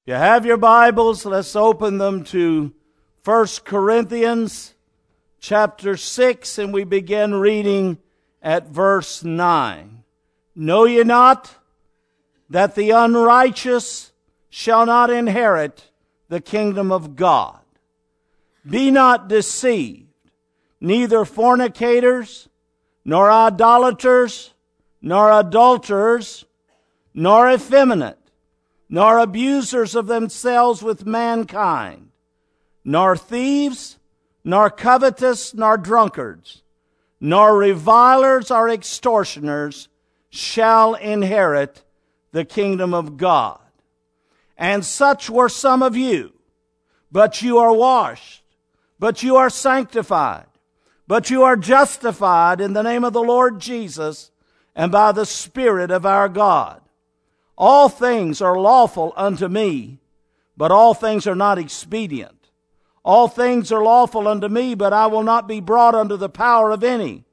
If you have your Bibles, let's open them to 1 Corinthians chapter 6, and we begin reading at verse 9. Know ye not that the unrighteous shall not inherit the kingdom of God? Be not deceived, neither fornicators, nor idolaters, nor adulterers, nor effeminate, nor abusers of themselves with mankind, nor thieves, nor covetous, nor drunkards, nor revilers or extortioners shall inherit the kingdom of God. And such were some of you, but you are washed, but you are sanctified, but you are justified in the name of the Lord Jesus and by the Spirit of our God. All things are lawful unto me, but all things are not expedient. All things are lawful unto me, but I will not be brought under the power of any.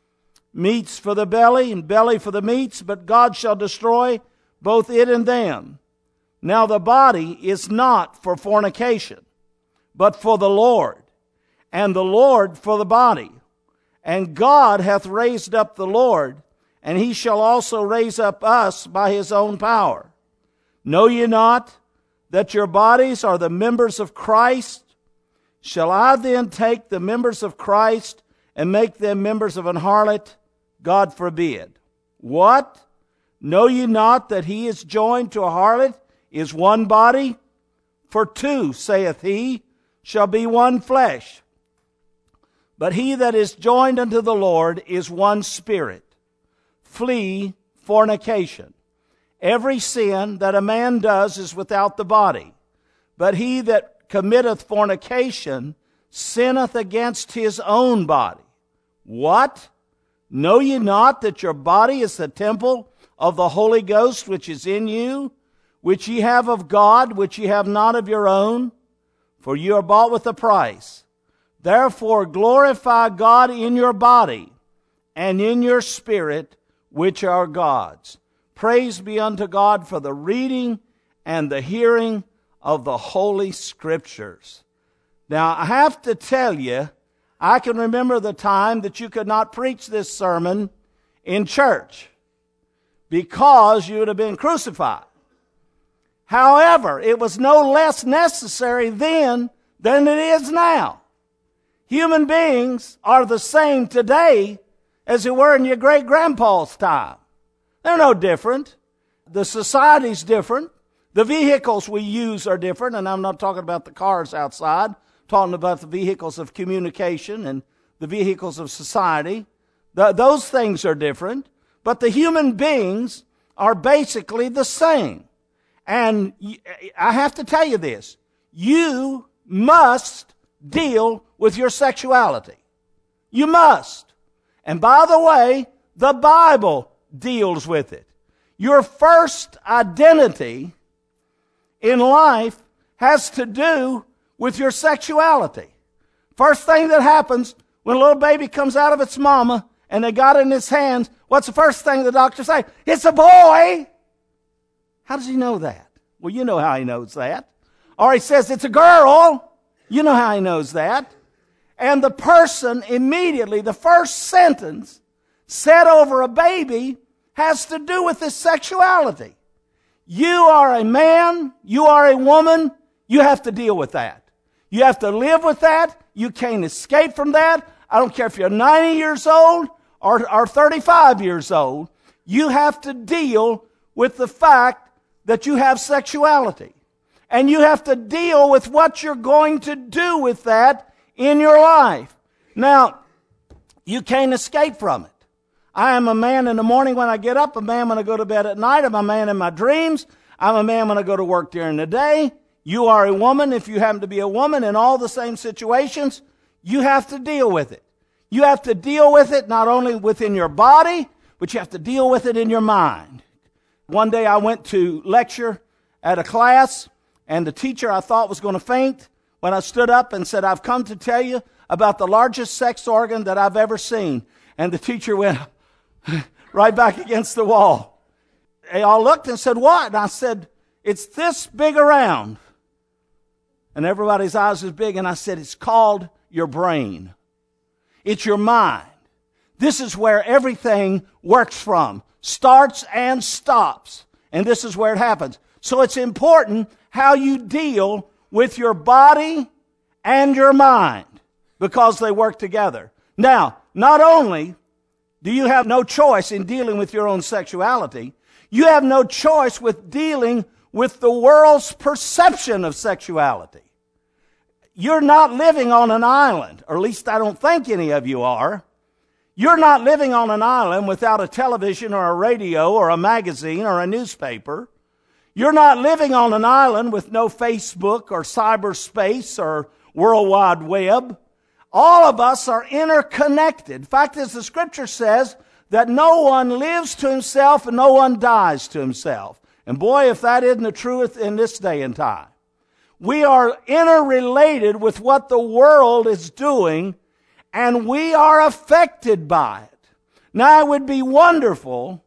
Meats for the belly, and belly for the meats, but God shall destroy both it and them. Now the body is not for fornication, but for the Lord, and the Lord for the body. And God hath raised up the Lord, and he shall also raise up us by his own power. Know ye not that your bodies are the members of Christ? Shall I then take the members of Christ and make them members of an harlot? God forbid. What? Know ye not that he is joined to a harlot is one body? For two, saith he, shall be one flesh. But he that is joined unto the Lord is one spirit. Flee fornication. Every sin that a man does is without the body, but he that committeth fornication sinneth against his own body. What? Know ye not that your body is the temple of the Holy Ghost which is in you, which ye have of God, which ye have not of your own? For you are bought with a price. Therefore glorify God in your body and in your spirit, which are God's. Praise be unto God for the reading and the hearing of the Holy Scriptures. Now, I have to tell you, I can remember the time that you could not preach this sermon in church because you would have been crucified. However, it was no less necessary then than it is now. Human beings are the same today as they were in your great-grandpa's time. They're no different. The society's different. The vehicles we use are different, and I'm not talking about the cars outside. I'm talking about the vehicles of communication and the vehicles of society. Those things are different, but the human beings are basically the same. And I have to tell you this. You must deal with your sexuality. You must. And by the way, the Bible deals with it. Your first identity in life has to do with your sexuality. First thing that happens when a little baby comes out of its mama and they got it in its hands, what's the first thing the doctor say? It's a boy! How does he know that? Well, you know how he knows that. Or he says it's a girl. You know how he knows that. And the person immediately, the first sentence said over a baby has to do with his sexuality. You are a man, you are a woman, you have to deal with that. You have to live with that. You can't escape from that. I don't care if you're 90 years old or 35 years old. You have to deal with the fact that you have sexuality. And you have to deal with what you're going to do with that in your life. Now, you can't escape from it. I am a man in the morning when I get up, a man when I go to bed at night, I'm a man in my dreams, I'm a man when I go to work during the day. You are a woman if you happen to be a woman in all the same situations. You have to deal with it. You have to deal with it not only within your body, but you have to deal with it in your mind. One day I went to lecture at a class, and the teacher I thought was going to faint when I stood up and said, I've come to tell you about the largest sex organ that I've ever seen. And the teacher went right back against the wall. They all looked and said, what? And I said, It's this big around. And everybody's eyes is big. And I said, it's called your brain. It's your mind. This is where everything works from. Starts and stops. And this is where it happens. So it's important how you deal with your body and your mind, because they work together. Now, not only do you have no choice in dealing with your own sexuality, you have no choice with dealing with the world's perception of sexuality. You're not living on an island, or at least I don't think any of you are. You're not living on an island without a television or a radio or a magazine or a newspaper. You're not living on an island with no Facebook or cyberspace or World Wide Web. All of us are interconnected. In fact, as the Scripture says, that no one lives to himself and no one dies to himself. And boy, if that isn't the truth in this day and time. We are interrelated with what the world is doing, and we are affected by it. Now, it would be wonderful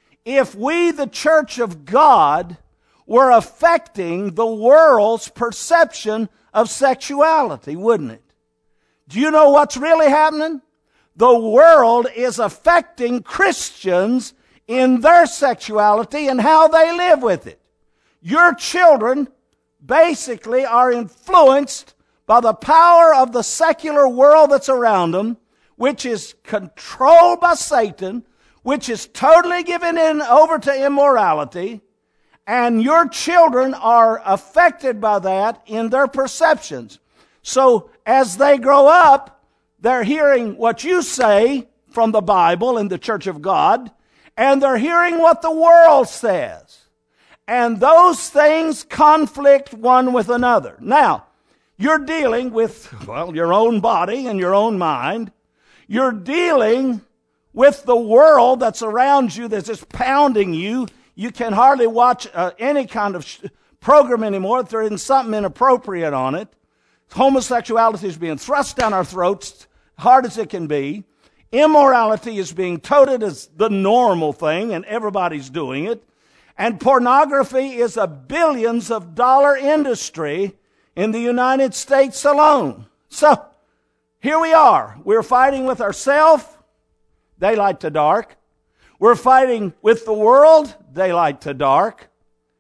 if we, the church of God, were affecting the world's perception of sexuality, wouldn't it? Do you know what's really happening? The world is affecting Christians in their sexuality and how they live with it. Your children basically are influenced by the power of the secular world that's around them, which is controlled by Satan, which is totally given over to immorality, and your children are affected by that in their perceptions. So as they grow up, they're hearing what you say from the Bible and the Church of God, and they're hearing what the world says. And those things conflict one with another. Now, you're dealing with, your own body and your own mind. You're dealing with the world that's around you that's just pounding you. You can hardly watch any kind of program anymore if there isn't something inappropriate on it. Homosexuality is being thrust down our throats, hard as it can be. Immorality is being touted as the normal thing, and everybody's doing it. And pornography is a billions of dollar industry in the United States alone. So, here we are. We're fighting with ourselves, daylight to dark. We're fighting with the world, daylight to dark.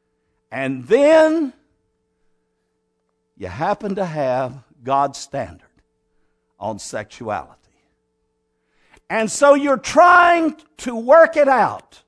And then you happen to have God's standard on sexuality. And so you're trying to work it out.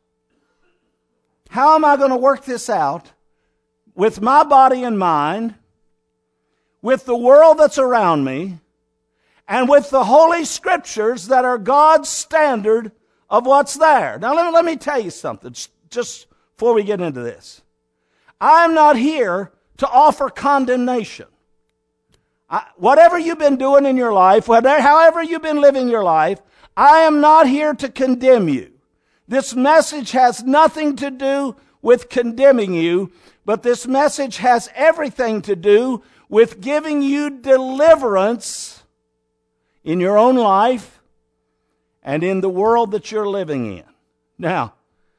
How am I going to work this out with my body and mind, with the world that's around me, and with the Holy Scriptures that are God's standard of what's there? Now let me tell you something just before we get into this. I'm not here to offer condemnation. Whatever you've been doing in your life, however you've been living your life, I am not here to condemn you. This message has nothing to do with condemning you, but this message has everything to do with giving you deliverance in your own life and in the world that you're living in. Now,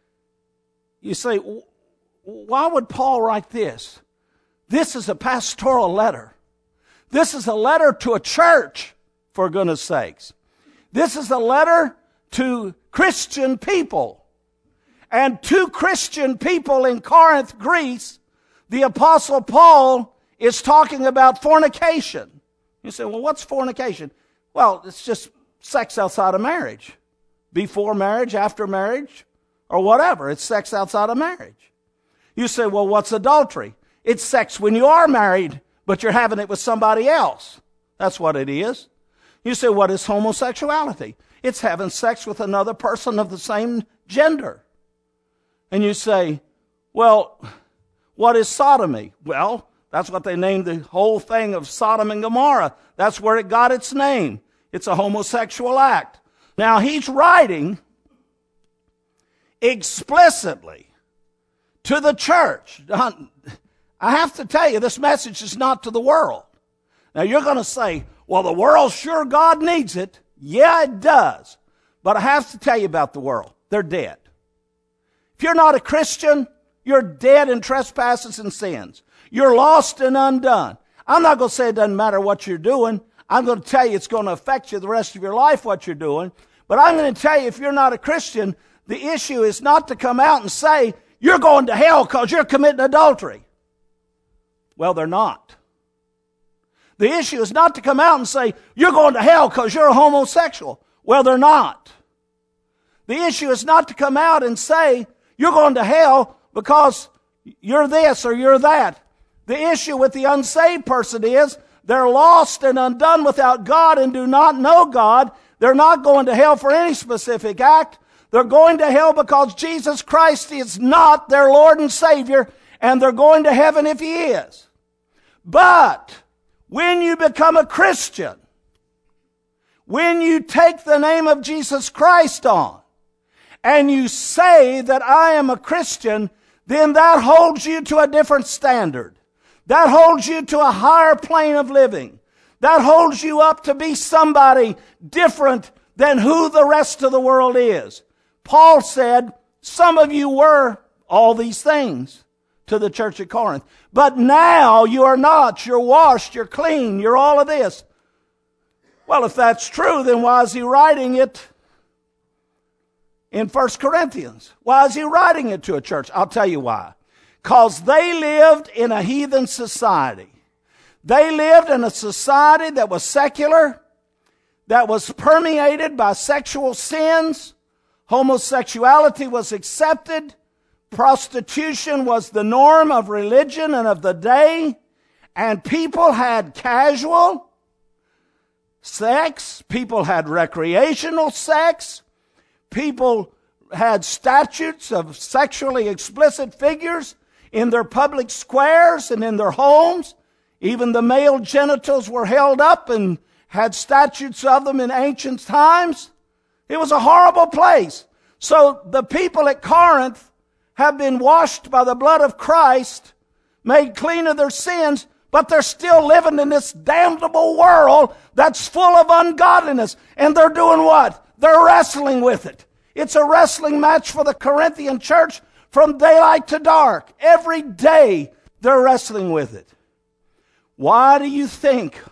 you say, why would Paul write this? This is a pastoral letter. This is a letter to a church, for goodness sakes. This is a letter to Christian people. And to Christian people in Corinth, Greece, the Apostle Paul is talking about fornication. You say, well, what's fornication? Well, it's just sex outside of marriage. Before marriage, after marriage, or whatever. It's sex outside of marriage. You say, well, what's adultery? It's sex when you are married, but you're having it with somebody else. That's what it is. You say, what is homosexuality? It's having sex with another person of the same gender. And you say, well, what is sodomy? Well, that's what they named the whole thing of Sodom and Gomorrah. That's where it got its name. It's a homosexual act. Now, he's writing explicitly to the church. I have to tell you, this message is not to the world. Now, you're going to say, well, the world, sure, God needs it. Yeah, it does. But I have to tell you about the world. They're dead. If you're not a Christian, You're dead in trespasses and sins. You're lost and undone. I'm not going to say it doesn't matter what you're doing. I'm going to tell you it's going to affect you the rest of your life what you're doing. But I'm going to tell you if you're not a Christian, the issue is not to come out and say, you're going to hell because you're committing adultery. Well, they're not. The issue is not to come out and say, you're going to hell because you're a homosexual. Well, they're not. The issue is not to come out and say, you're going to hell because you're this or you're that. The issue with the unsaved person is they're lost and undone without God and do not know God. They're not going to hell for any specific act. They're going to hell because Jesus Christ is not their Lord and Savior, and they're going to heaven if He is. But when you become a Christian, when you take the name of Jesus Christ on, and you say that I am a Christian, then that holds you to a different standard. That holds you to a higher plane of living. That holds you up to be somebody different than who the rest of the world is. Paul said, some of you were all these things to the church at Corinth. But now you are not. You're washed, you're clean, you're all of this. Well, if that's true, then why is he writing it in 1 Corinthians? Why is he writing it to a church? I'll tell you why. Because they lived in a heathen society. They lived in a society that was secular, that was permeated by sexual sins. Homosexuality was accepted. Prostitution was the norm of religion and of the day. And people had casual sex. People had recreational sex. People had statues of sexually explicit figures in their public squares and in their homes. Even the male genitals were held up and had statues of them in ancient times. It was a horrible place. So the people at Corinth have been washed by the blood of Christ, made clean of their sins, but they're still living in this damnable world that's full of ungodliness. And they're doing what? They're wrestling with it. It's a wrestling match for the Corinthian church from daylight to dark. Every day they're wrestling with it. Why do you think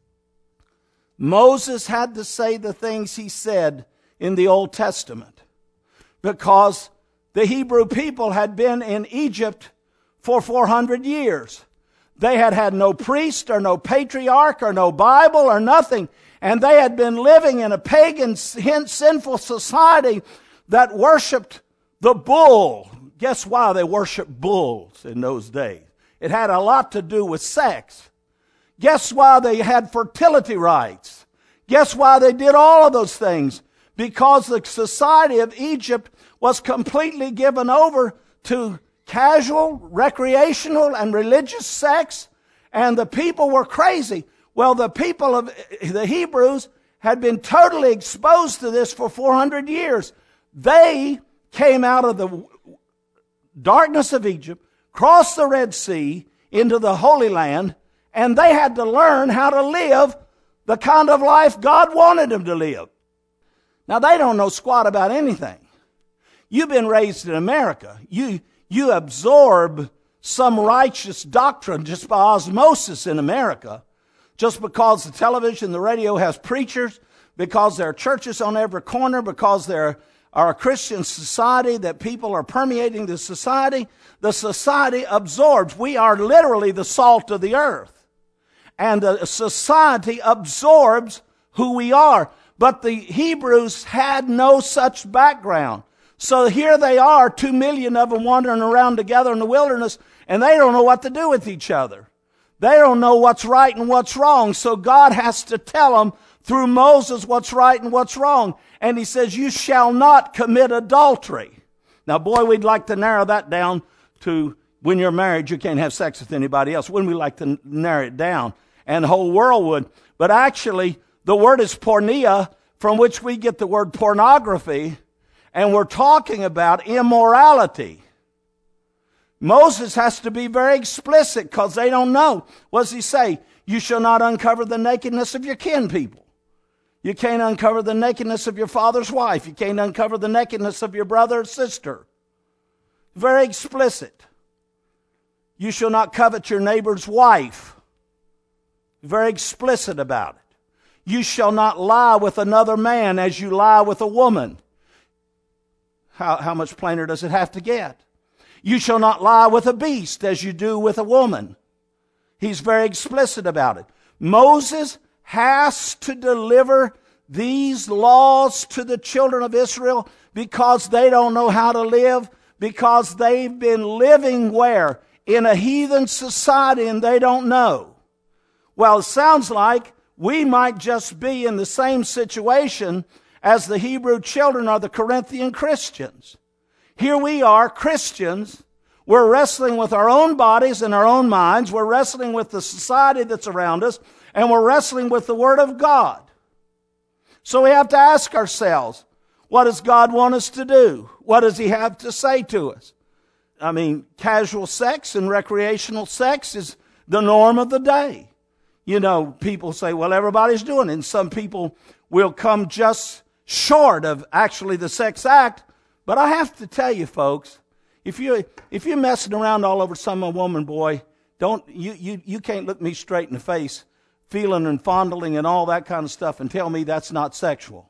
Moses had to say the things he said in the Old Testament? Because the Hebrew people had been in Egypt for 400 years. They had had no priest or no patriarch or no Bible or nothing. And they had been living in a pagan, sinful society that worshiped the bull. Guess why they worshiped bulls in those days? It had a lot to do with sex. Guess why they had fertility rites? Guess why they did all of those things? Because the society of Egypt was completely given over to casual, recreational, and religious sex, and the people were crazy. Well, the people of the Hebrews had been totally exposed to this for 400 years. They came out of the darkness of Egypt, crossed the Red Sea into the Holy Land, and they had to learn how to live the kind of life God wanted them to live. Now, they don't know squat about anything. You've been raised in America. You absorb some righteous doctrine just by osmosis in America. Just because the television, the radio has preachers, because there are churches on every corner, because there are a Christian society that people are permeating the society absorbs. We are literally the salt of the earth. And the society absorbs who we are. But the Hebrews had no such background. So here they are, 2 million of them wandering around together in the wilderness, and they don't know what to do with each other. They don't know what's right and what's wrong. So God has to tell them through Moses what's right and what's wrong. And he says, you shall not commit adultery. Now, boy, we'd like to narrow that down to when you're married, you can't have sex with anybody else. Wouldn't we like to narrow it down? And the whole world would. But actually, the word is porneia, from which we get the word pornography. And we're talking about immorality. Moses has to be very explicit because they don't know. What does he say? You shall not uncover the nakedness of your kin people. You can't uncover the nakedness of your father's wife. You can't uncover the nakedness of your brother or sister. Very explicit. You shall not covet your neighbor's wife. Very explicit about it. You shall not lie with another man as you lie with a woman. How much plainer does it have to get? You shall not lie with a beast as you do with a woman. He's very explicit about it. Moses has to deliver these laws to the children of Israel because they don't know how to live, because they've been living where? In a heathen society and they don't know. Well, it sounds like we might just be in the same situation as the Hebrew children or the Corinthian Christians. Here we are, Christians. We're wrestling with our own bodies and our own minds. We're wrestling with the society that's around us, and we're wrestling with the Word of God. So we have to ask ourselves, what does God want us to do? What does He have to say to us? I mean, casual sex and recreational sex is the norm of the day. You know, people say, well, everybody's doing it. And some people will come just short of actually the sex act. But I have to tell you, folks, if you're messing around all over some woman, boy, you can't look me straight in the face, feeling and fondling and all that kind of stuff, and tell me that's not sexual.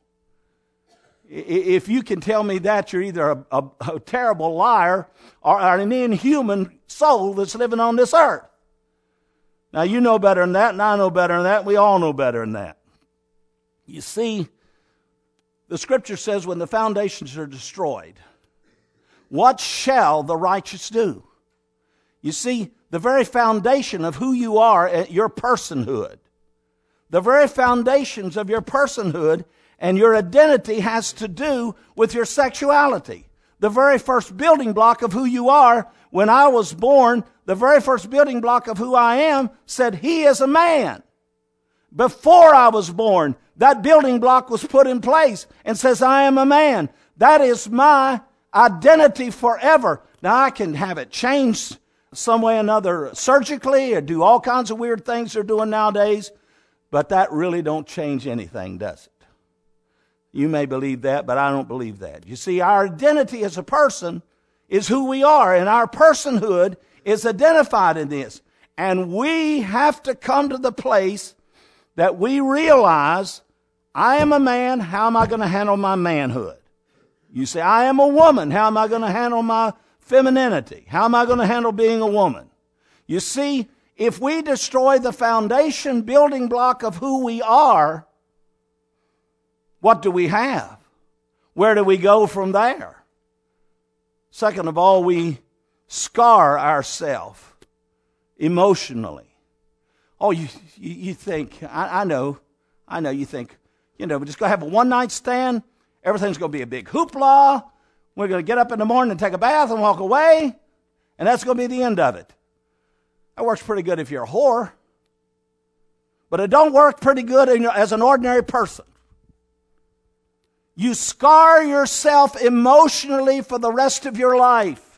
If you can tell me that, you're either a terrible liar or an inhuman soul that's living on this earth. Now, you know better than that, and I know better than that. We all know better than that. You see, the Scripture says when the foundations are destroyed, what shall the righteous do? You see, the very foundation of who you are, your personhood, the very foundations of your personhood and your identity has to do with your sexuality. The very first building block of who you are, when I was born, the very first building block of who I am said, he is a man. Before I was born, that building block was put in place and says, I am a man. That is my identity forever. Now, I can have it changed some way or another surgically or do all kinds of weird things they're doing nowadays, but that really don't change anything, does it? You may believe that, but I don't believe that. You see, our identity as a person is who we are, and our personhood is identified in this. And we have to come to the place that we realize, I am a man, how am I going to handle my manhood? You say, I am a woman, how am I going to handle my femininity? How am I going to handle being a woman? You see, if we destroy the foundation building block of who we are, what do we have? Where do we go from there? Second of all, we scar ourselves emotionally. Oh, you think, I know you think, we're just going to have a one-night stand. Everything's going to be a big hoopla. We're going to get up in the morning and take a bath and walk away. And that's going to be the end of it. That works pretty good if you're a whore. But it don't work pretty good as an ordinary person. You scar yourself emotionally for the rest of your life.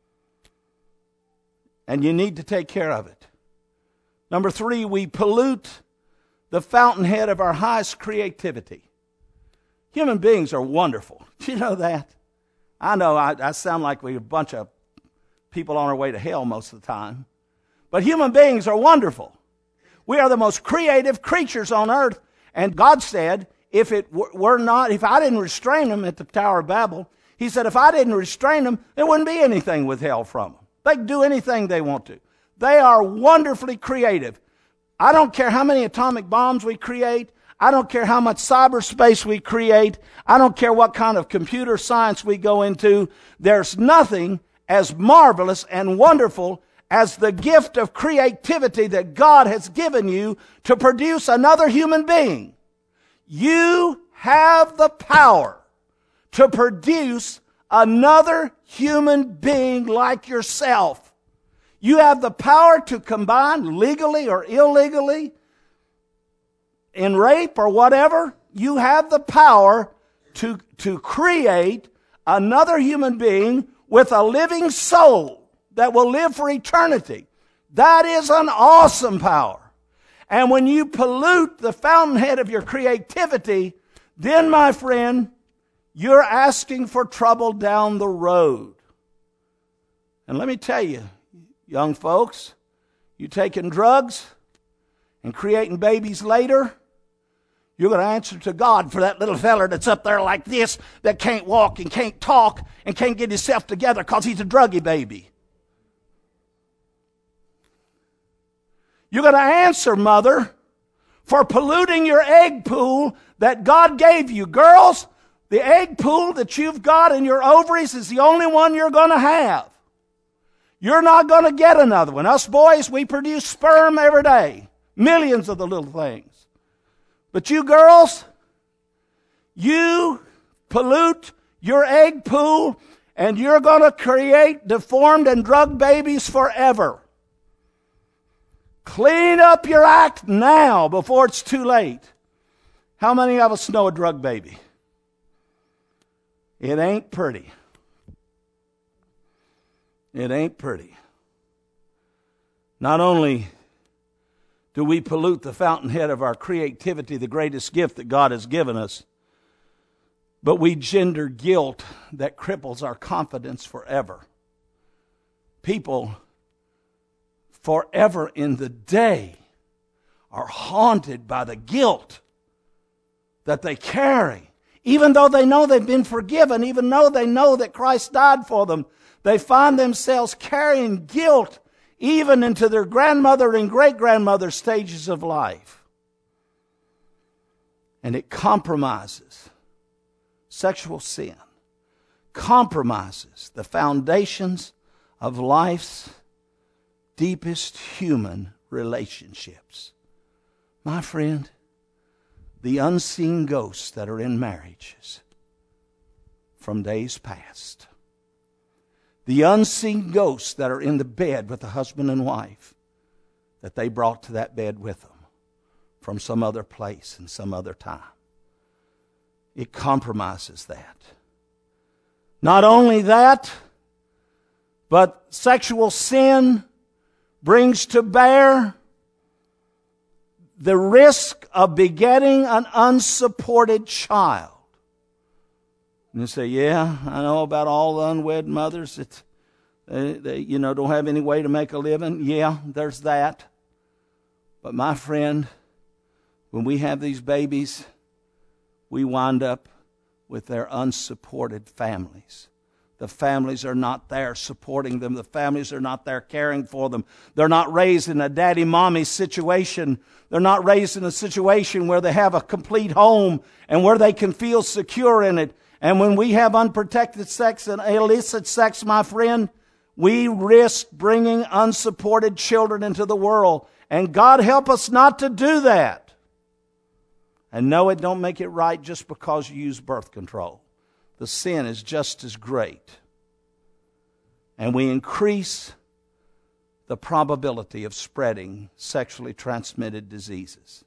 And you need to take care of it. Number 3, we pollute the fountainhead of our highest creativity. Human beings are wonderful. Do you know that? I know I sound like we're a bunch of people on our way to hell most of the time. But human beings are wonderful. We are the most creative creatures on earth. And God said, if I didn't restrain them at the Tower of Babel, He said, if I didn't restrain them, there wouldn't be anything withheld from them. They can do anything they want to. They are wonderfully creative. I don't care how many atomic bombs we create. I don't care how much cyberspace we create. I don't care what kind of computer science we go into. There's nothing as marvelous and wonderful as the gift of creativity that God has given you to produce another human being. You have the power to produce another human being like yourself. You have the power to combine legally or illegally in rape or whatever. You have the power to create another human being with a living soul that will live for eternity. That is an awesome power. And when you pollute the fountainhead of your creativity, then, my friend, you're asking for trouble down the road. And let me tell you, young folks, you taking drugs and creating babies later, you're going to answer to God for that little feller that's up there like this, that can't walk and can't talk and can't get himself together because he's a druggy baby. You're going to answer, mother, for polluting your egg pool that God gave you. Girls, the egg pool that you've got in your ovaries is the only one you're going to have. You're not going to get another one. Us boys, we produce sperm every day. Millions of the little things. But you girls, you pollute your egg pool and you're going to create deformed and drug babies forever. Clean up your act now before it's too late. How many of us know a drug baby? It ain't pretty. It ain't pretty. Not only do we pollute the fountainhead of our creativity, the greatest gift that God has given us, but we gender guilt that cripples our confidence forever. People forever in the day are haunted by the guilt that they carry. Even though they know they've been forgiven, even though they know that Christ died for them, they find themselves carrying guilt even into their grandmother and great-grandmother stages of life. And it compromises. Sexual sin compromises the foundations of life's deepest human relationships. My friend, the unseen ghosts that are in marriages from days past, the unseen ghosts that are in the bed with the husband and wife that they brought to that bed with them from some other place and some other time. It compromises that. Not only that, but sexual sin brings to bear the risk of begetting an unsupported child. And you say, yeah, I know about all the unwed mothers that they don't have any way to make a living. Yeah, there's that. But my friend, when we have these babies, we wind up with their unsupported families. The families are not there supporting them. The families are not there caring for them. They're not raised in a daddy-mommy situation. They're not raised in a situation where they have a complete home and where they can feel secure in it. And when we have unprotected sex and illicit sex, my friend, we risk bringing unsupported children into the world. And God help us not to do that. And no, it don't make it right just because you use birth control. The sin is just as great. And we increase the probability of spreading sexually transmitted diseases.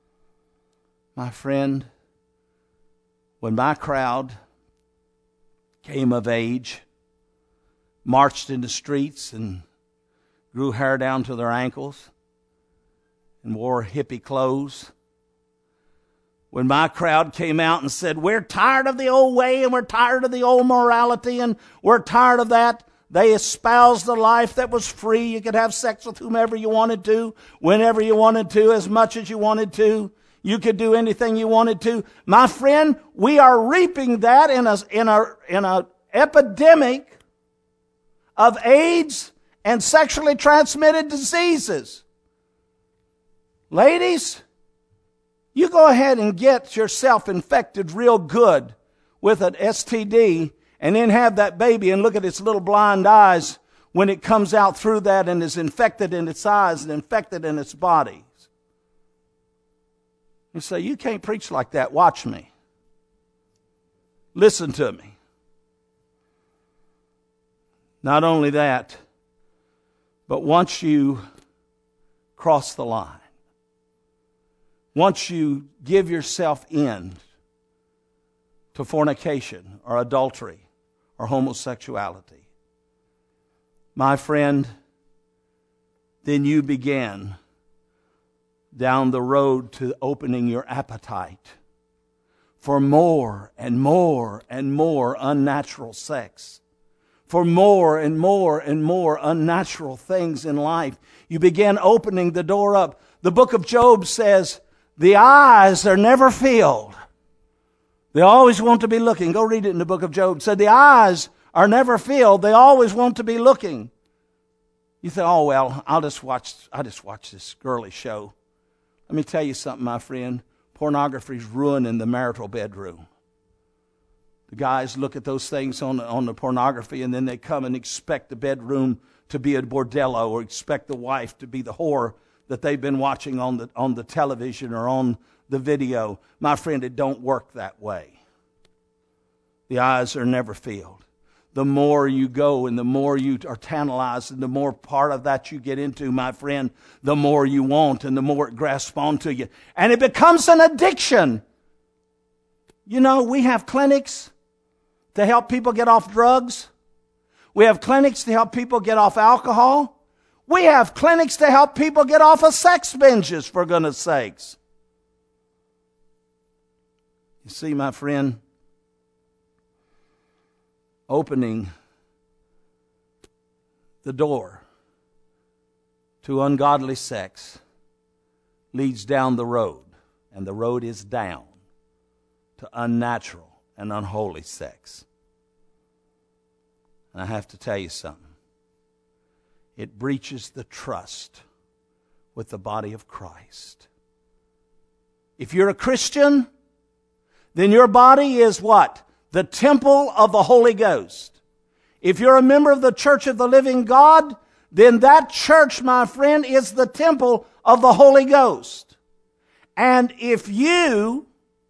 My friend, when my crowd came of age, marched in the streets and grew hair down to their ankles and wore hippie clothes, when my crowd came out and said, we're tired of the old way and we're tired of the old morality and we're tired of that, they espoused a life that was free. You could have sex with whomever you wanted to, whenever you wanted to, as much as you wanted to. You could do anything you wanted to. My friend, we are reaping that in a epidemic of AIDS and sexually transmitted diseases. Ladies, you go ahead and get yourself infected real good with an STD and then have that baby and look at its little blind eyes when it comes out through that and is infected in its eyes and infected in its body. You say, you can't preach like that. Watch me. Listen to me. Not only that, but once you cross the line, once you give yourself in to fornication or adultery or homosexuality, my friend, then you begin down the road to opening your appetite for more and more and more unnatural sex, for more and more and more unnatural things in life. You begin opening the door up. The book of Job says, the eyes are never filled. They always want to be looking. Go read it in the book of Job. It said the eyes are never filled. They always want to be looking. You think, oh, well, I'll just watch this girly show. Let me tell you something, my friend. Pornography's ruining the marital bedroom. The guys look at those things on the pornography, and then they come and expect the bedroom to be a bordello, or expect the wife to be the whore that they've been watching on the television or on the video. My friend, it don't work that way. The eyes are never filled. The more you go and the more you are tantalized and the more part of that you get into, my friend, the more you want and the more it grasps onto you. And it becomes an addiction. You know, we have clinics to help people get off drugs. We have clinics to help people get off alcohol. We have clinics to help people get off of sex binges, for goodness sakes. You see, my friend, opening the door to ungodly sex leads down the road, and the road is down to unnatural and unholy sex. And I have to tell you something. It breaches the trust with the body of Christ. If you're a Christian, then your body is what? The temple of the Holy Ghost. If you're a member of the Church of the Living God, then that church, my friend, is the temple of the Holy Ghost. And if you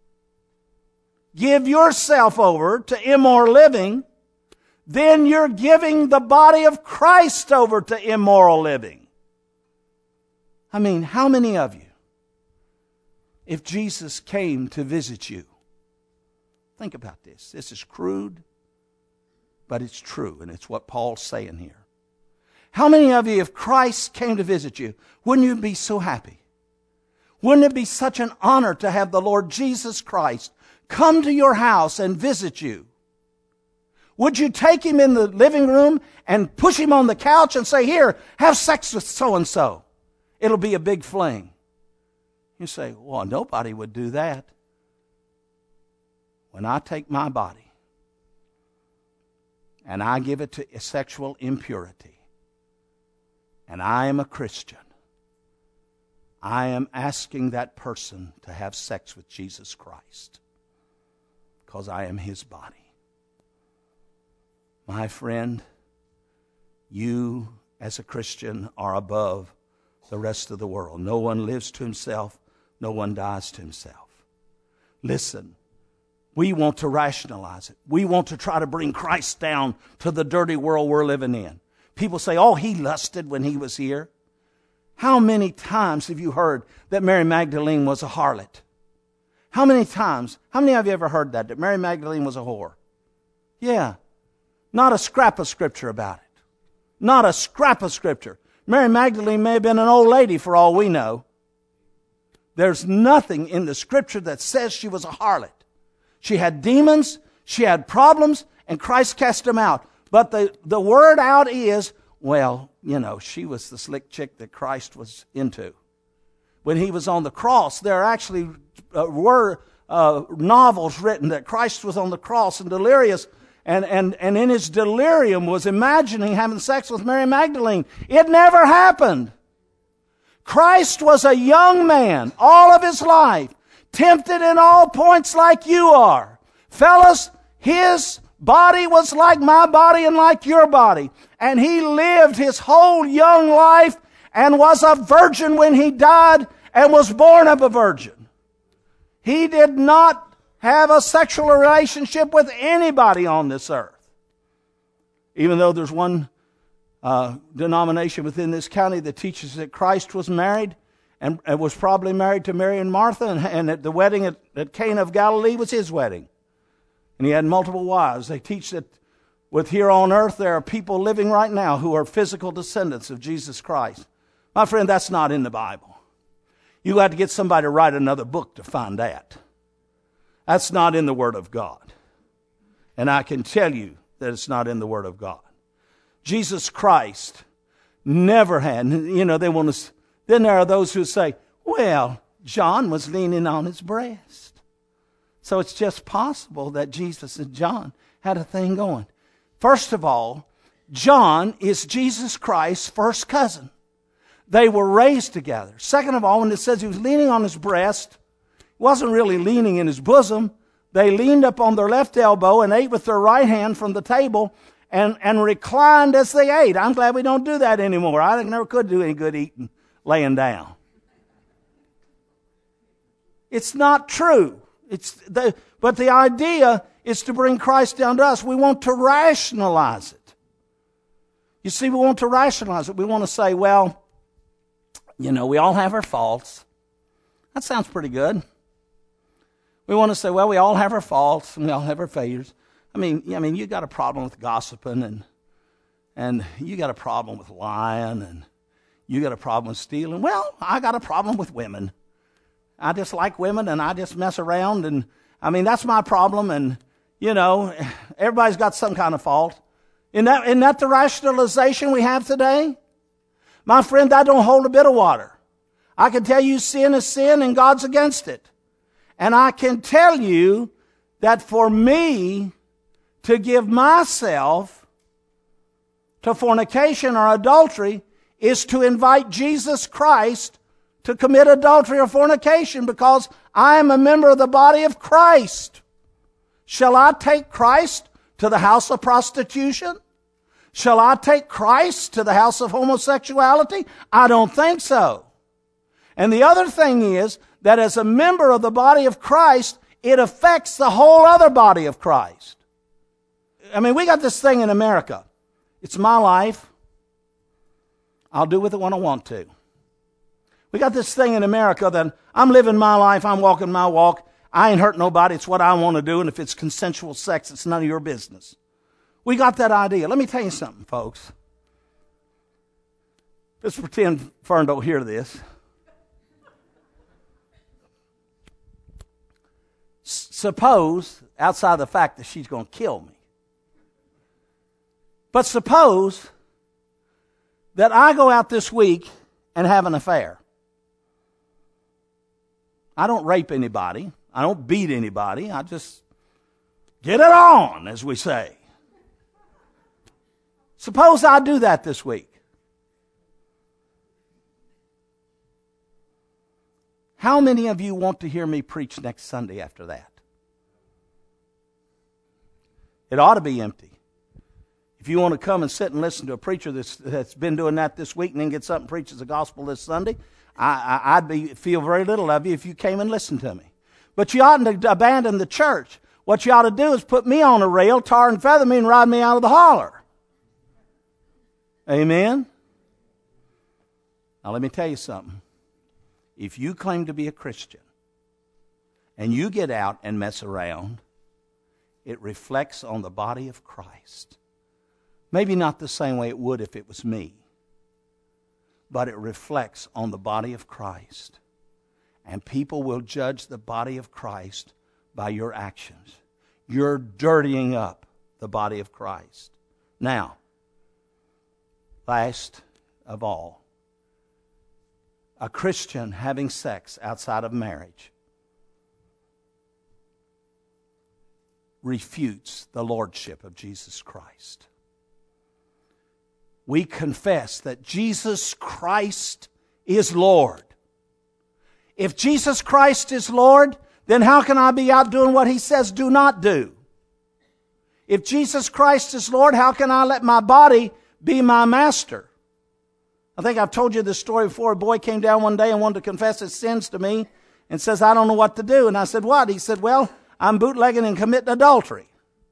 give yourself over to immoral living, then you're giving the body of Christ over to immoral living. I mean, how many of you, if Jesus came to visit you, think about this. This is crude, but it's true, and it's what Paul's saying here. How many of you, if Christ came to visit you, wouldn't you be so happy? Wouldn't it be such an honor to have the Lord Jesus Christ come to your house and visit you? Would you take him in the living room and push him on the couch and say, here, have sex with so-and-so? It'll be a big fling. You say, well, nobody would do that. When I take my body and I give it to sexual impurity, and I am a Christian, I am asking that person to have sex with Jesus Christ because I am his body. My friend, you as a Christian are above the rest of the world. No one lives to himself. No one dies to himself. Listen, we want to rationalize it. We want to try to bring Christ down to the dirty world we're living in. People say, oh, he lusted when he was here. How many times have you heard that Mary Magdalene was a harlot? How many times? How many of you ever heard that Mary Magdalene was a whore? Yeah. Not a scrap of scripture about it. Not a scrap of scripture. Mary Magdalene may have been an old lady for all we know. There's nothing in the scripture that says she was a harlot. She had demons, she had problems, and Christ cast them out. But the word out is, well, you know, she was the slick chick that Christ was into. When he was on the cross, there actually were novels written that Christ was on the cross and delirious, and in his delirium was imagining having sex with Mary Magdalene. It never happened. Christ was a young man all of his life, tempted in all points like you are. Fellas, his body was like my body and like your body. And he lived his whole young life and was a virgin when he died and was born of a virgin. He did not have a sexual relationship with anybody on this earth. Even though there's one denomination within this county that teaches that Christ was married and was probably married to Mary and Martha, and that the wedding at Cana of Galilee was his wedding. And he had multiple wives. They teach that with here on earth there are people living right now who are physical descendants of Jesus Christ. My friend, that's not in the Bible. You got to get somebody to write another book to find that. That's not in the Word of God. And I can tell you that it's not in the Word of God. Jesus Christ never had. They want to. Then there are those who say, well, John was leaning on his breast. So it's just possible that Jesus and John had a thing going. First of all, John is Jesus Christ's first cousin. They were raised together. Second of all, when it says he was leaning on his breast, he wasn't really leaning in his bosom. They leaned up on their left elbow and ate with their right hand from the table and reclined as they ate. I'm glad we don't do that anymore. I never could do any good eating laying down. It's not true. But the idea is to bring Christ down to us. We want to rationalize it. You see, we want to rationalize it. We want to say, well, we all have our faults. That sounds pretty good. We want to say, well, we all have our faults and we all have our failures. I mean, you got a problem with gossiping and you got a problem with lying and you got a problem with stealing. Well, I got a problem with women. I just like women and I just mess around and, that's my problem and, everybody's got some kind of fault. Isn't that the rationalization we have today? My friend, that don't hold a bit of water. I can tell you sin is sin and God's against it. And I can tell you that for me to give myself to fornication or adultery is to invite Jesus Christ to commit adultery or fornication because I am a member of the body of Christ. Shall I take Christ to the house of prostitution? Shall I take Christ to the house of homosexuality? I don't think so. And the other thing is that as a member of the body of Christ, it affects the whole other body of Christ. We got this thing in America. It's my life. I'll do with it what I want to. We got this thing in America that I'm living my life, I'm walking my walk. I ain't hurting nobody. It's what I want to do. And if it's consensual sex, it's none of your business. We got that idea. Let me tell you something, folks. Let's pretend Fern don't hear this. Suppose, outside the fact that she's going to kill me, but suppose that I go out this week and have an affair. I don't rape anybody. I don't beat anybody. I just get it on, as we say. Suppose I do that this week. How many of you want to hear me preach next Sunday after that? It ought to be empty. If you want to come and sit and listen to a preacher that's been doing that this week and then gets up and preaches the gospel this Sunday, I'd feel very little of you if you came and listened to me. But you oughtn't to abandon the church. What you ought to do is put me on a rail, tar and feather me, and ride me out of the holler. Amen? Now let me tell you something. If you claim to be a Christian and you get out and mess around, it reflects on the body of Christ. Maybe not the same way it would if it was me, but it reflects on the body of Christ. And people will judge the body of Christ by your actions. You're dirtying up the body of Christ. Now, last of all, a Christian having sex outside of marriage refutes the lordship of Jesus Christ. We confess that Jesus Christ is Lord. If Jesus Christ is Lord, then how can I be out doing what He says do not do? If Jesus Christ is Lord, how can I let my body be my master? I think I've told you this story before. A boy came down one day and wanted to confess his sins to me and says, I don't know what to do. And I said, what? He said, well, I'm bootlegging and committing adultery.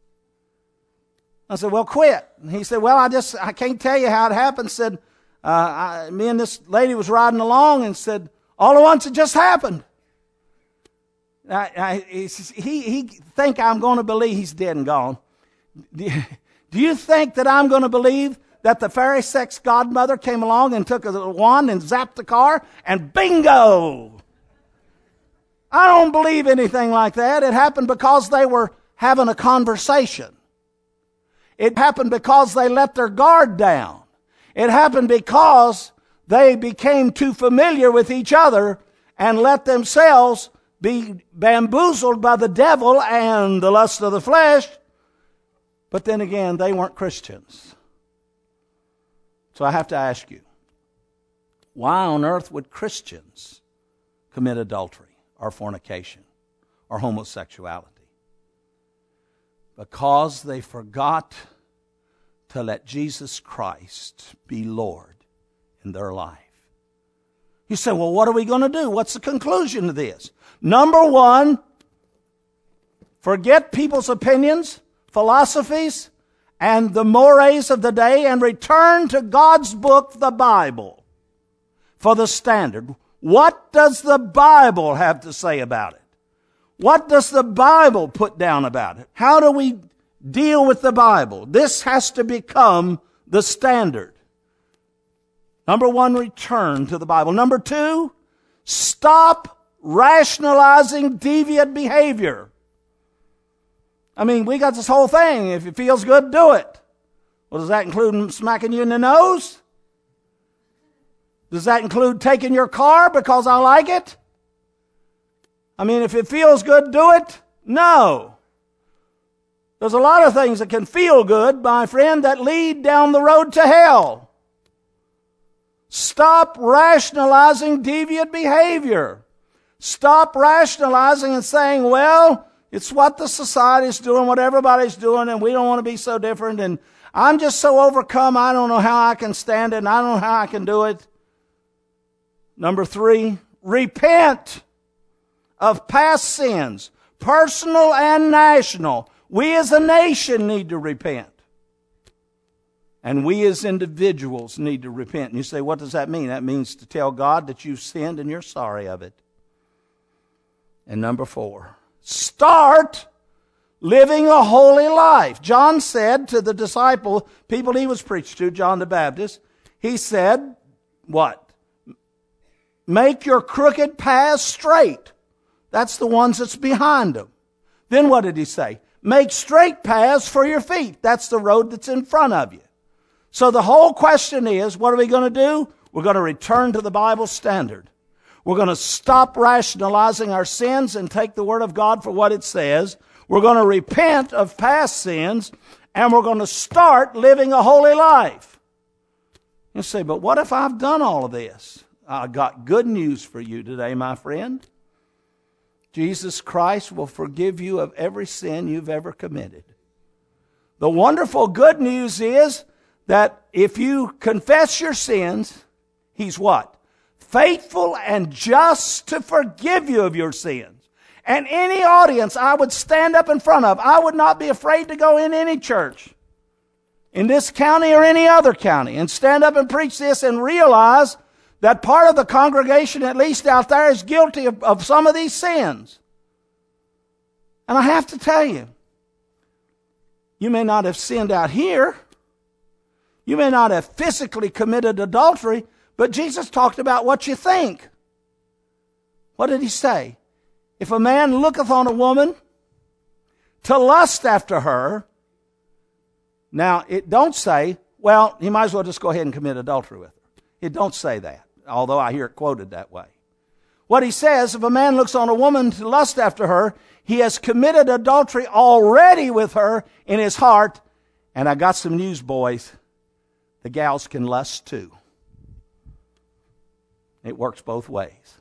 I said, well, quit. And he said, well, I can't tell you how it happened. Said, me and this lady was riding along and said, all at once it just happened. He think I'm going to believe he's dead and gone. Do you think that I'm going to believe that the fairy sex godmother came along and took a wand and zapped the car and bingo? I don't believe anything like that. It happened because they were having a conversation. It happened because they let their guard down. It happened because they became too familiar with each other and let themselves be bamboozled by the devil and the lust of the flesh. But then again, they weren't Christians. So I have to ask you, why on earth would Christians commit adultery or fornication or homosexuality? Because they forgot to let Jesus Christ be Lord in their life. You say, well, what are we going to do? What's the conclusion of this? Number one, forget people's opinions, philosophies, and the mores of the day, and return to God's book, the Bible, for the standard. What does the Bible have to say about it? What does the Bible put down about it? How do we deal with the Bible? This has to become the standard. Number one, return to the Bible. Number two, stop rationalizing deviant behavior. I mean, we got this whole thing. If it feels good, do it. Well, does that include smacking you in the nose? Does that include taking your car because I like it? I mean, if it feels good, do it? No. There's a lot of things that can feel good, my friend, that lead down the road to hell. Stop rationalizing deviant behavior. Stop rationalizing and saying, well, it's what the society's doing, what everybody's doing, and we don't want to be so different, and I'm just so overcome, I don't know how I can stand it, and I don't know how I can do it. Number three, repent of past sins, personal and national. We as a nation need to repent. And we as individuals need to repent. And you say, what does that mean? That means to tell God that you've sinned and you're sorry of it. And number four, start living a holy life. John said to the disciple, people he was preached to, John the Baptist, he said, what? Make your crooked paths straight. That's the ones that's behind them. Then what did he say? Make straight paths for your feet. That's the road that's in front of you. So the whole question is, what are we going to do? We're going to return to the Bible standard. We're going to stop rationalizing our sins and take the Word of God for what it says. We're going to repent of past sins, and we're going to start living a holy life. You say, but what if I've done all of this? I got good news for you today, my friend. Jesus Christ will forgive you of every sin you've ever committed. The wonderful good news is that if you confess your sins, He's what? Faithful and just to forgive you of your sins. And any audience I would stand up in front of, I would not be afraid to go in any church in this county or any other county and stand up and preach this and realize that part of the congregation, at least out there, is guilty of some of these sins. And I have to tell you, you may not have sinned out here. You may not have physically committed adultery, but Jesus talked about what you think. What did He say? If a man looketh on a woman to lust after her, now it don't say, well, he might as well just go ahead and commit adultery with her. It don't say that, although I hear it quoted that way. What he says, if a man looks on a woman to lust after her, he has committed adultery already with her in his heart. And I got some news, boys. The gals can lust too. It works both ways.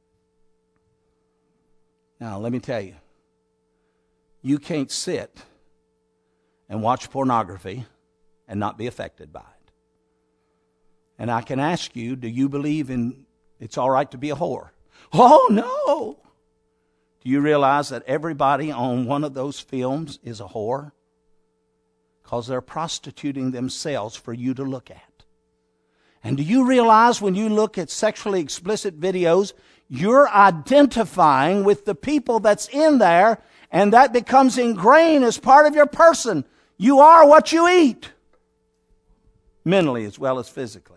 Now, let me tell you, you can't sit and watch pornography and not be affected by it. And I can ask you, do you believe in it's all right to be a whore? Oh, no. Do you realize that everybody on one of those films is a whore? Because they're prostituting themselves for you to look at. And do you realize when you look at sexually explicit videos, you're identifying with the people that's in there, and that becomes ingrained as part of your person. You are what you eat, mentally as well as physically.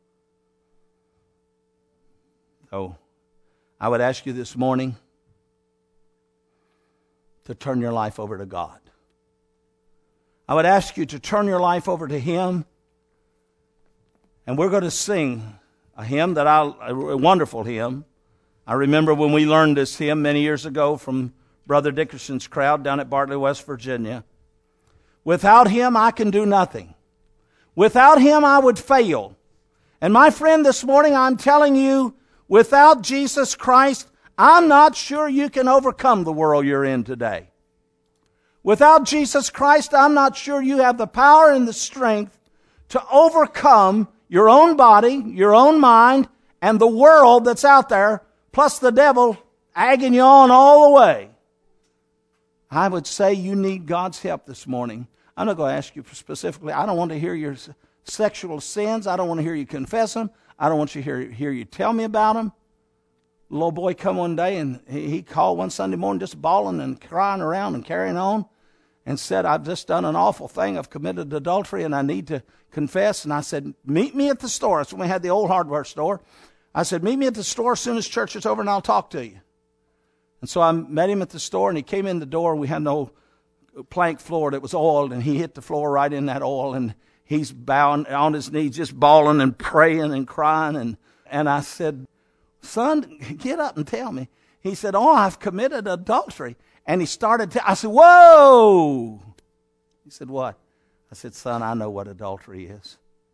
So, I would ask you this morning to turn your life over to God. I would ask you to turn your life over to Him. And we're going to sing a hymn a wonderful hymn. I remember when we learned this hymn many years ago from Brother Dickerson's crowd down at Bartley, West Virginia. Without Him, I can do nothing. Without Him, I would fail. And my friend, this morning I'm telling you, without Jesus Christ, I'm not sure you can overcome the world you're in today. Without Jesus Christ, I'm not sure you have the power and the strength to overcome your own body, your own mind, and the world that's out there, plus the devil egging you on all the way. I would say you need God's help this morning. I'm not going to ask you specifically. I don't want to hear your sexual sins. I don't want to hear you confess them. I don't want you to hear you tell me about them. The little boy come one day and he called one Sunday morning just bawling and crying around and carrying on and said, I've just done an awful thing. I've committed adultery and I need to confess. And I said, meet me at the store. That's when we had the old hardware store. I said, meet me at the store as soon as church is over and I'll talk to you. And so I met him at the store and he came in the door and we had no plank floor that was oiled and he hit the floor right in that oil and he's bowing on his knees just bawling and praying and crying. And I said, son, get up and tell me. He said, oh, I've committed adultery. And he started I said, whoa. He said, what? I said, son, I know what adultery is.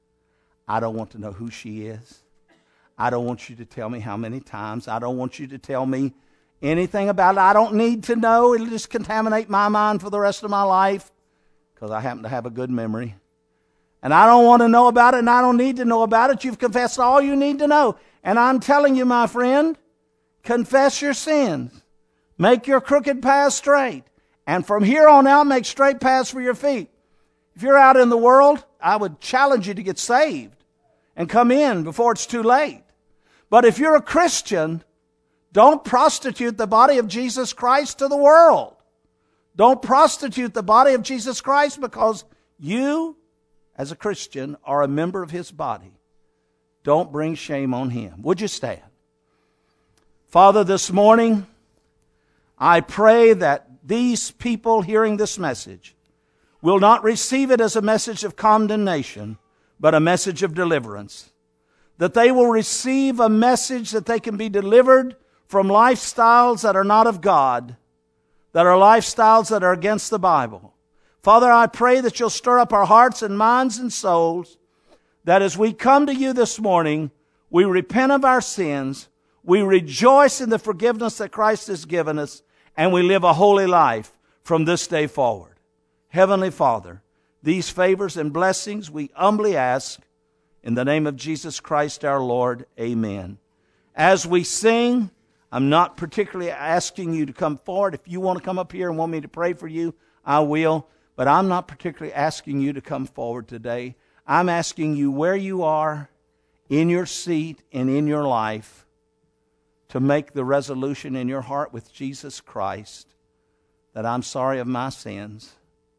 I don't want to know who she is. I don't want you to tell me how many times. I don't want you to tell me anything about it. I don't need to know. It'll just contaminate my mind for the rest of my life because I happen to have a good memory. And I don't want to know about it and I don't need to know about it. You've confessed all you need to know. And I'm telling you, my friend, confess your sins. Make your crooked paths straight. And from here on out, make straight paths for your feet. If you're out in the world, I would challenge you to get saved and come in before it's too late. But if you're a Christian, don't prostitute the body of Jesus Christ to the world. Don't prostitute the body of Jesus Christ because you, as a Christian, are a member of His body. Don't bring shame on Him. Would you stand? Father, this morning, I pray that these people hearing this message will not receive it as a message of condemnation, but a message of deliverance. That they will receive a message that they can be delivered from lifestyles that are not of God, that are lifestyles that are against the Bible. Father, I pray that you'll stir up our hearts and minds and souls, that as we come to you this morning, we repent of our sins, we rejoice in the forgiveness that Christ has given us, and we live a holy life from this day forward. Heavenly Father, these favors and blessings we humbly ask in the name of Jesus Christ our Lord. Amen. As we sing, I'm not particularly asking you to come forward. If you want to come up here and want me to pray for you, I will. But I'm not particularly asking you to come forward today. I'm asking you where you are in your seat and in your life to make the resolution in your heart with Jesus Christ that I'm sorry of my sins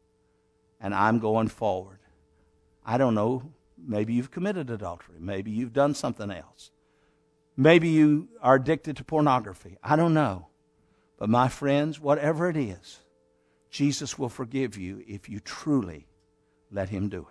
and I'm going forward. I don't know. Maybe you've committed adultery. Maybe you've done something else. Maybe you are addicted to pornography. I don't know. But my friends, whatever it is, Jesus will forgive you if you truly let Him do it.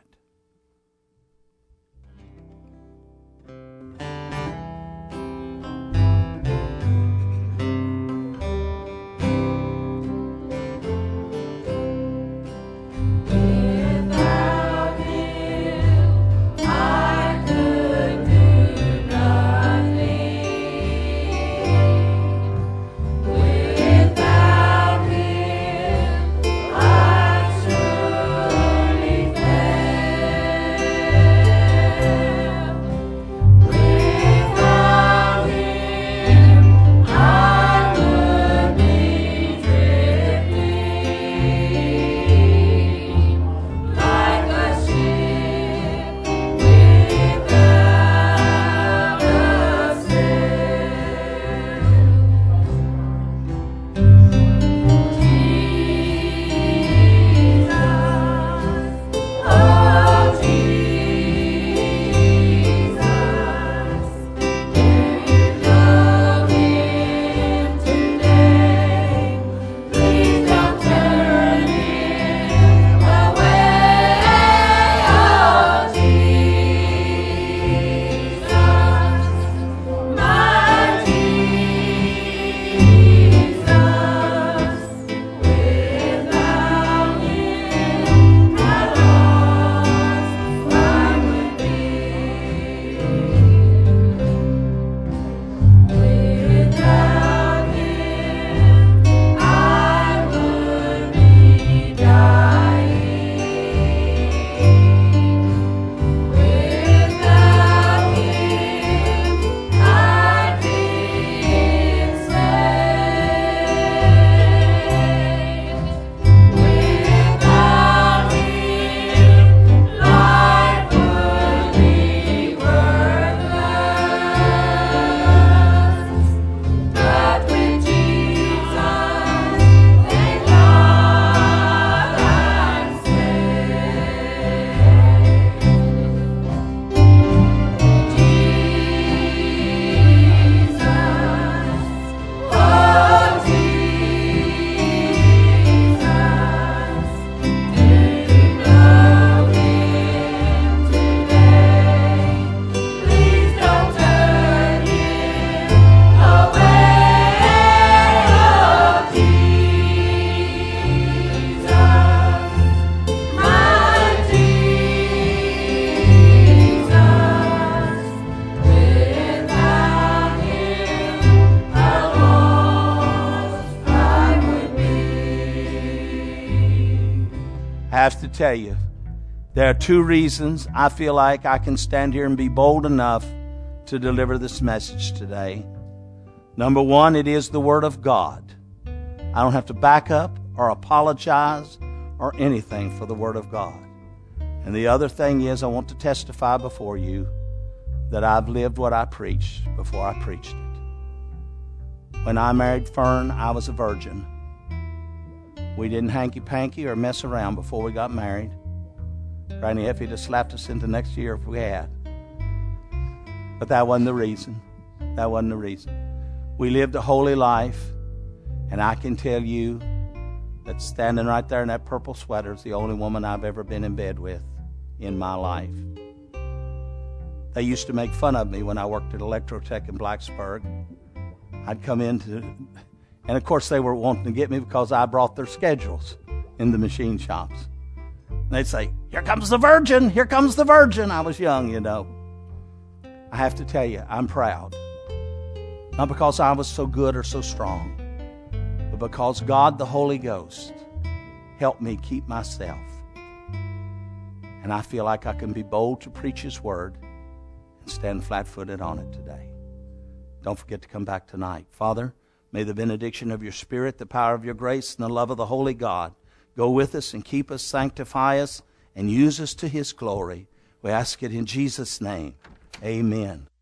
tell you, there are two reasons I feel like I can stand here and be bold enough to deliver this message today. Number one, it is the Word of God. I don't have to back up or apologize or anything for the Word of God. And the other thing is, I want to testify before you that I've lived what I preached before I preached it. When I married Fern, I was a virgin. We didn't hanky-panky or mess around before we got married. Granny Effie just slapped us into next year if we had. But that wasn't the reason. That wasn't the reason. We lived a holy life, and I can tell you that standing right there in that purple sweater is the only woman I've ever been in bed with in my life. They used to make fun of me when I worked at Electrotech in Blacksburg. I'd come and of course they were wanting to get me because I brought their schedules in the machine shops. They'd say, "Here comes the virgin, here comes the virgin." I was young, you know. I have to tell you, I'm proud. Not because I was so good or so strong, but because God, the Holy Ghost, helped me keep myself. And I feel like I can be bold to preach His Word and stand flat-footed on it today. Don't forget to come back tonight. Father, may the benediction of your Spirit, the power of your grace, and the love of the Holy God go with us and keep us, sanctify us, and use us to His glory. We ask it in Jesus' name. Amen.